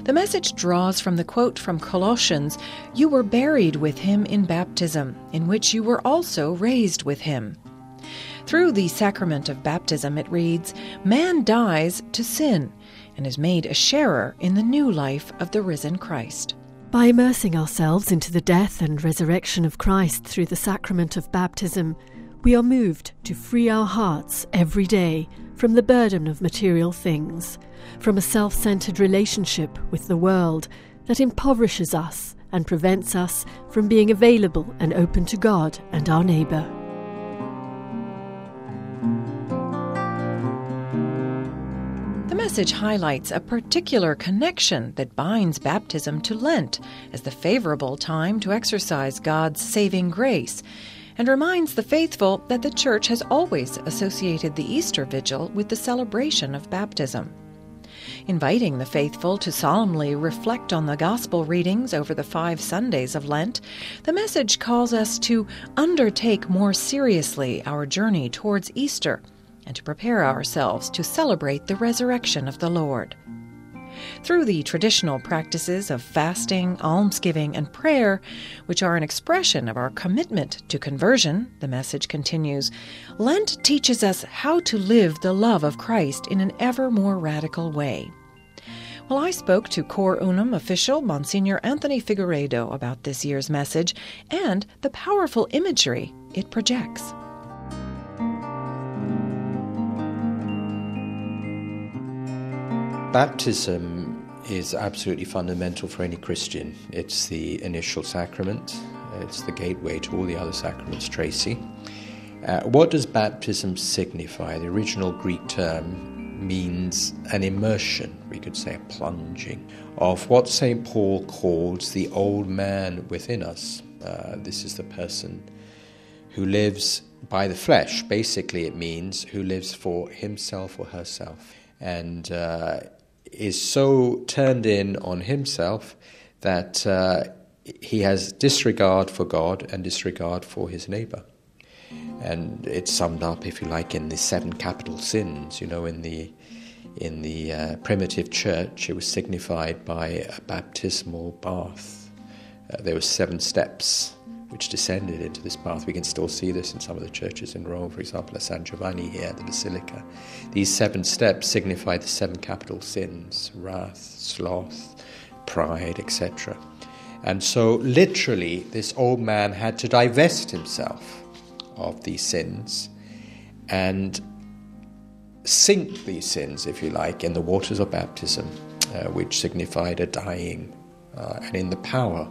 The message draws from the quote from Colossians, "You were buried with him in baptism, in which you were also raised with him." Through the sacrament of baptism, it reads, man dies to sin and is made a sharer in the new life of the risen Christ. By immersing ourselves into the death and resurrection of Christ through the sacrament of baptism, we are moved to free our hearts every day from the burden of material things, from a self-centered relationship with the world that impoverishes us and prevents us from being available and open to God and our neighbour. The message highlights a particular connection that binds baptism to Lent as the favorable time to exercise God's saving grace, and reminds the faithful that the Church has always associated the Easter Vigil with the celebration of baptism. Inviting the faithful to solemnly reflect on the Gospel readings over the 5 Sundays of Lent, the message calls us to undertake more seriously our journey towards Easter and to prepare ourselves to celebrate the resurrection of the Lord. Through the traditional practices of fasting, almsgiving, and prayer, which are an expression of our commitment to conversion, the message continues, Lent teaches us how to live the love of Christ in an ever more radical way. Well, I spoke to Cor Unum official Monsignor Anthony Figueiredo about this year's message and the powerful imagery it projects. Baptism is absolutely fundamental for any Christian. It's the initial sacrament. It's the gateway to all the other sacraments, Tracy. What does baptism signify? The original Greek term means an immersion, we could say a plunging, of what St. Paul calls the old man within us. This is the person who lives by the flesh. Basically, it means who lives for himself or herself. And is so turned in on himself that he has disregard for God and disregard for his neighbor. And it's summed up, if you like, in the 7 capital sins. You know, in the primitive church, it was signified by a baptismal bath. There were 7 steps which descended into this bath. We can still see this in some of the churches in Rome, for example, at San Giovanni here at the Basilica. These 7 steps signify the 7 capital sins: wrath, sloth, pride, etc. And so literally this old man had to divest himself of these sins and sink these sins, if you like, in the waters of baptism, which signified a dying, and in the power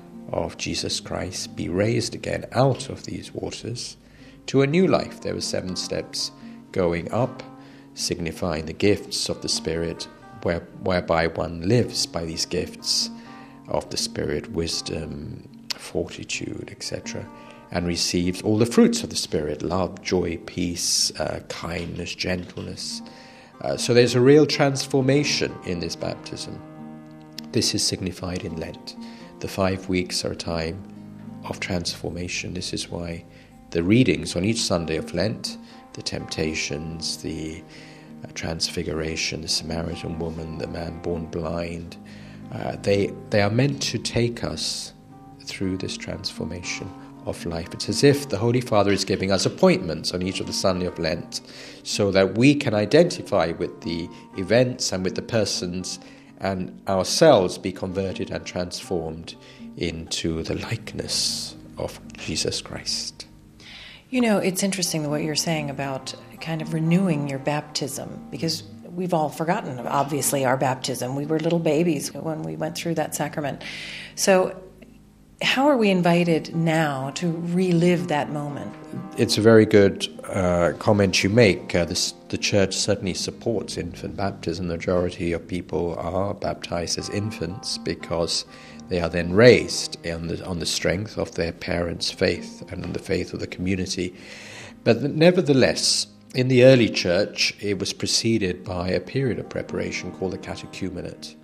of Jesus Christ be raised again out of these waters to a new life. There were 7 steps going up, signifying the gifts of the Spirit, whereby one lives by these gifts of the Spirit, wisdom, fortitude, etc., and receives all the fruits of the Spirit: love, joy, peace, kindness, gentleness. So there's a real transformation in this baptism. This is signified in Lent. The 5 weeks are a time of transformation. This is why the readings on each Sunday of Lent, the temptations, the transfiguration, the Samaritan woman, the man born blind, they are meant to take us through this transformation of life. It's as if the Holy Father is giving us appointments on each of the Sunday of Lent so that we can identify with the events and with the persons and ourselves be converted and transformed into the likeness of Jesus Christ. You know, it's interesting what you're saying about kind of renewing your baptism, because we've all forgotten, obviously, our baptism. We were little babies when we went through that sacrament. So how are we invited now to relive that moment? It's a very good comment you make. The Church certainly supports infant baptism. The majority of people are baptized as infants because they are then raised on the strength of their parents' faith and the faith of the community. But nevertheless, in the early Church, it was preceded by a period of preparation called the catechumenate.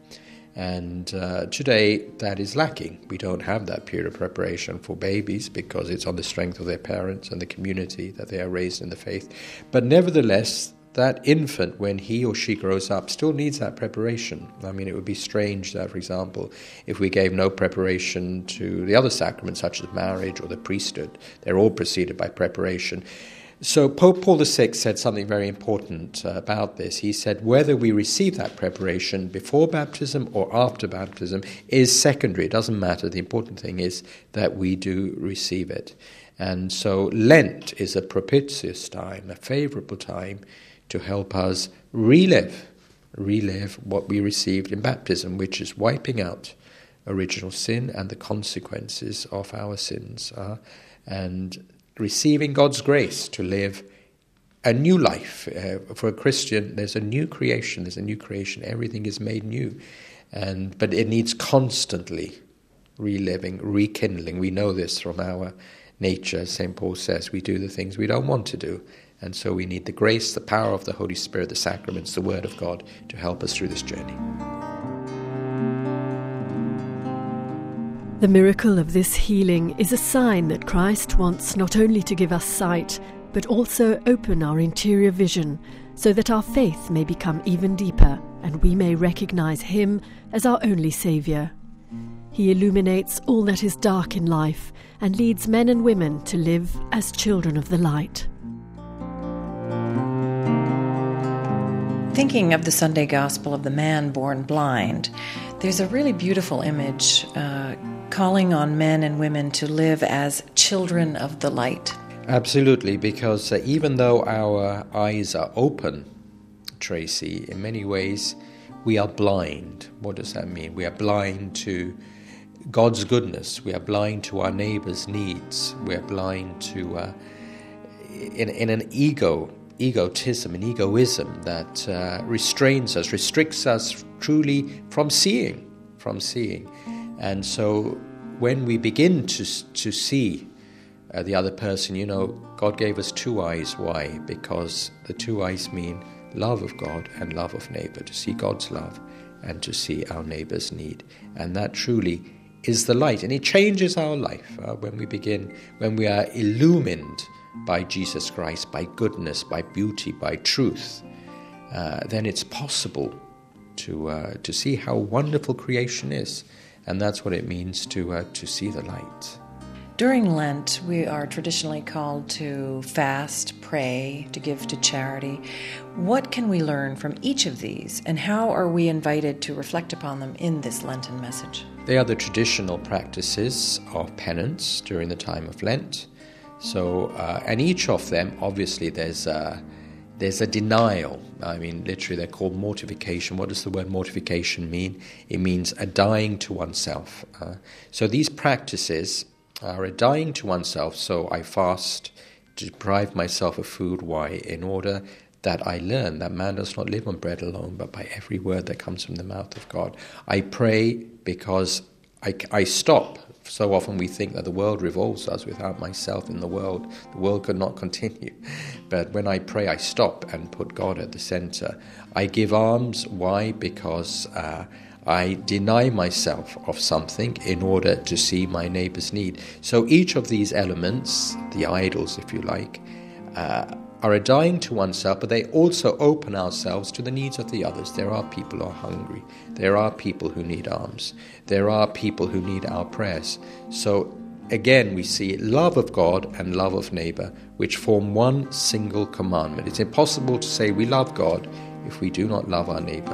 And today that is lacking. We don't have that period of preparation for babies because it's on the strength of their parents and the community that they are raised in the faith. But nevertheless, that infant, when he or she grows up, still needs that preparation. I mean, it would be strange that, for example, if we gave no preparation to the other sacraments, such as marriage or the priesthood, they're all preceded by preparation. So Pope Paul VI said something very important about this. He said whether we receive that preparation before baptism or after baptism is secondary. It doesn't matter. The important thing is that we do receive it. And so Lent is a propitious time, a favorable time to help us relive what we received in baptism, which is wiping out original sin and the consequences of our sins, and receiving God's grace to live a new life. For a Christian, there's a new creation. Everything is made new, but it needs constantly reliving, rekindling. We know this from our nature. St. Paul says we do the things we don't want to do. And so we need the grace, the power of the Holy Spirit, the sacraments, the Word of God to help us through this journey. The miracle of this healing is a sign that Christ wants not only to give us sight, but also open our interior vision, so that our faith may become even deeper and we may recognize Him as our only Saviour. He illuminates all that is dark in life and leads men and women to live as children of the light. Thinking of the Sunday Gospel of the man born blind, there's a really beautiful image calling on men and women to live as children of the light. Absolutely, because even though our eyes are open, Tracy, in many ways we are blind. What does that mean? We are blind to God's goodness. We are blind to our neighbor's needs. We are blind to, in an egotism, an egoism that restricts us truly from seeing. And so when we begin to see the other person, God gave us two eyes. Why? Because the two eyes mean love of God and love of neighbor, to see God's love and to see our neighbor's need. And that truly is the light. And it changes our life when we are illumined by Jesus Christ, by goodness, by beauty, by truth. Then it's possible to see how wonderful creation is. And that's what it means to see the light. During Lent, we are traditionally called to fast, pray, to give to charity. What can we learn from each of these, and how are we invited to reflect upon them in this Lenten message? They are the traditional practices of penance during the time of Lent. So, and each of them, obviously, there's a denial. I mean, literally, they're called mortification. What does the word mortification mean? It means a dying to oneself. So these practices are a dying to oneself. So I fast to deprive myself of food. Why? In order that I learn that man does not live on bread alone, but by every word that comes from the mouth of God. I pray because I stop. So often we think that the world revolves us. Without myself in the world could not continue. But when I pray, I stop and put God at the center. I give alms. Why? Because I deny myself of something in order to see my neighbor's need. So each of these elements, the idols, if you like, are a dying to oneself, but they also open ourselves to the needs of the others. There are people who are hungry. There are people who need alms. There are people who need our prayers. So again, we see love of God and love of neighbor, which form one single commandment. It's impossible to say we love God if we do not love our neighbor.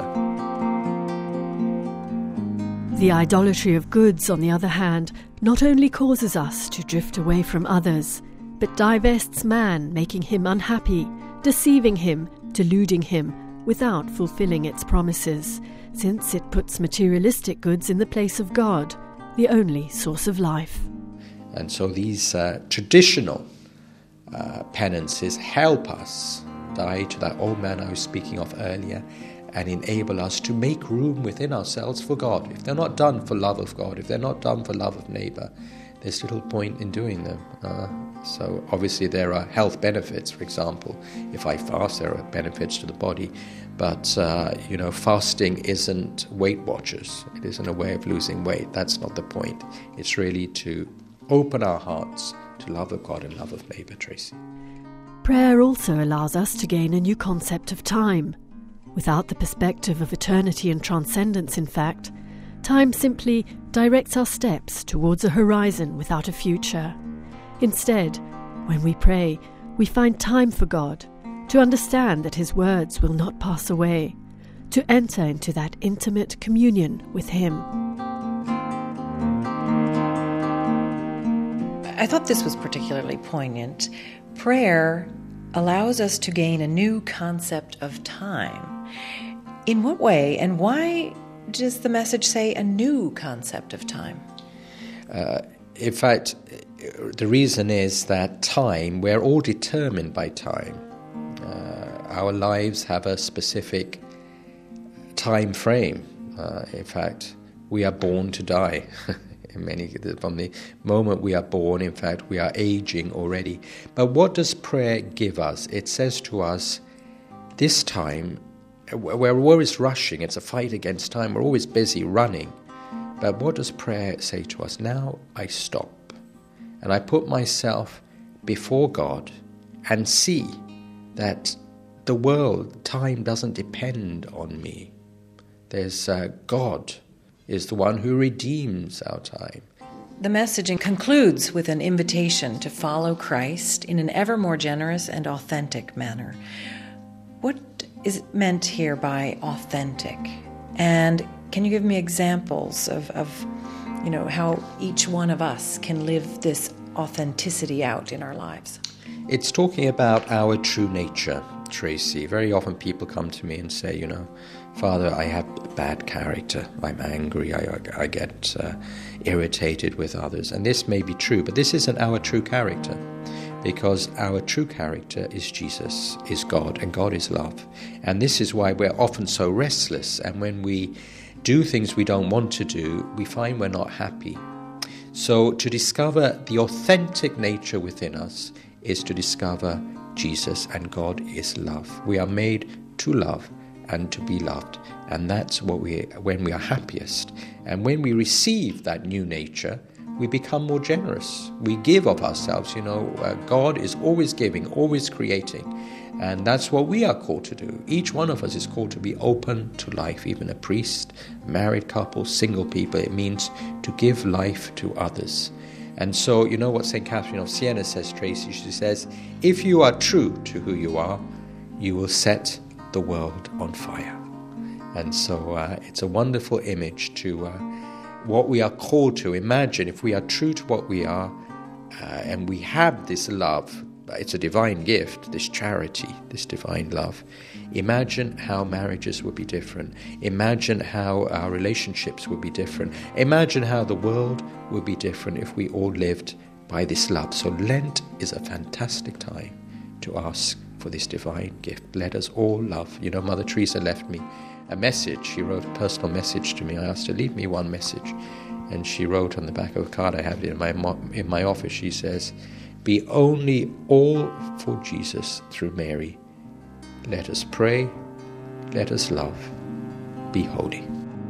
The idolatry of goods, on the other hand, not only causes us to drift away from others, but divests man, making him unhappy, deceiving him, deluding him, without fulfilling its promises, since it puts materialistic goods in the place of God, the only source of life. And so these traditional penances help us die to that old man I was speaking of earlier, and enable us to make room within ourselves for God. If they're not done for love of God, if they're not done for love of neighbor, there's little point in doing them. So obviously there are health benefits. For example, if I fast, there are benefits to the body. But, fasting isn't Weight Watchers. It isn't a way of losing weight. That's not the point. It's really to open our hearts to love of God and love of neighbor, Tracy. Prayer also allows us to gain a new concept of time. Without the perspective of eternity and transcendence, in fact, time simply directs our steps towards a horizon without a future. Instead, when we pray, we find time for God, to understand that His words will not pass away, to enter into that intimate communion with Him. I thought this was particularly poignant. Prayer allows us to gain a new concept of time. In what way and why does the message say a new concept of time? In fact, the reason is that time, we're all determined by time. Our lives have a specific time frame. In fact, we are born to die. From the moment we are born, in fact, we are aging already. But what does prayer give us? It says to us, this time, we're always rushing. It's a fight against time. We're always busy running. But what does prayer say to us? Now I stop and I put myself before God and see that the world, time doesn't depend on me. There's God is the one who redeems our time. The messaging concludes with an invitation to follow Christ in an ever more generous and authentic manner. What is meant here by authentic? And can you give me examples of how each one of us can live this authenticity out in our lives? It's talking about our true nature, Tracy. Very often people come to me and say, Father, I have bad character. I'm angry. I get irritated with others. And this may be true, but this isn't our true character, because our true character is Jesus, is God, and God is love. And this is why we're often so restless. And when we do things we don't want to do, we find we're not happy. So to discover the authentic nature within us is to discover Jesus, and God is love. We are made to love and to be loved, and that's when we are happiest. And when we receive that new nature, we become more generous. We give of ourselves. God is always giving, always creating, and that's what we are called to do. Each one of us is called to be open to life, even a priest, a married couple, single people. It means to give life to others. And so, what St. Catherine of Siena says, Tracy? She says, if you are true to who you are, you will set the world on fire. And so it's a wonderful image to what we are called to. Imagine if we are true to what we are and we have this love. It's a divine gift, this charity, this divine love. Imagine how marriages would be different. Imagine how our relationships would be different. Imagine how the world would be different if we all lived by this love. So Lent is a fantastic time to ask for this divine gift. Let us all love. Mother Teresa left me a message. She wrote a personal message to me. I asked her, leave me one message. And she wrote on the back of a card I have in my office, she says, be only all for Jesus through Mary. Let us pray, let us love, be holy.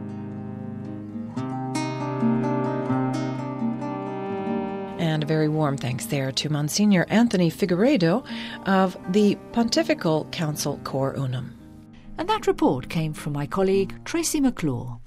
And a very warm thanks there to Monsignor Anthony Figueiredo of the Pontifical Council Cor Unum. And that report came from my colleague Tracy McClure.